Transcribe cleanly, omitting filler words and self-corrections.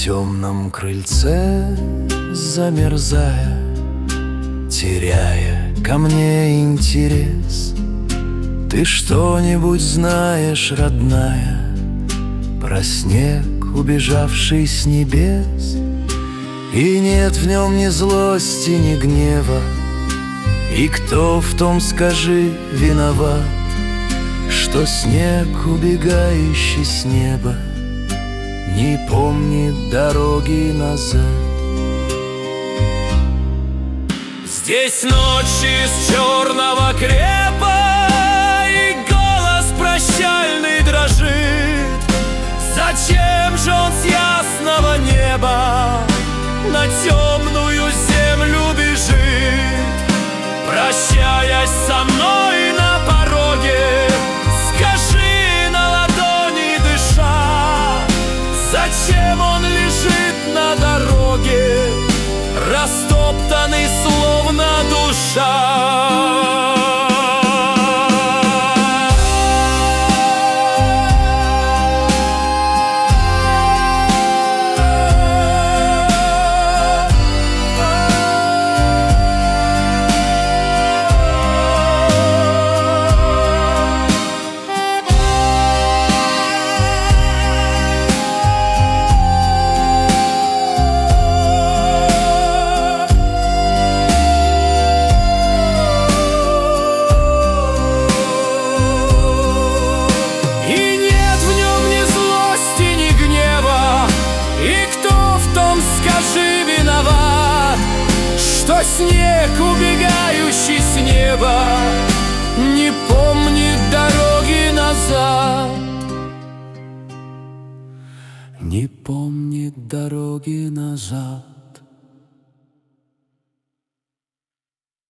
темном крыльце замерзая, теряя ко мне интерес. Ты что-нибудь знаешь, родная, про снег, убежавший с небес? И нет в нем ни злости, ни гнева. И кто в том, скажи, виноват, что снег, убегающий с неба, не помнит дороги назад? Здесь ночь из черного крепа, и голос прощальный дрожит. Зачем же он с ясного неба на темную землю бежит? Прощаясь со мной на пороге, скажи на ладони дыша, зачем он лежит на дороге, растоптанный словно душа? Что снег, убегающий с неба, не помнит дороги назад, не помнит дороги назад.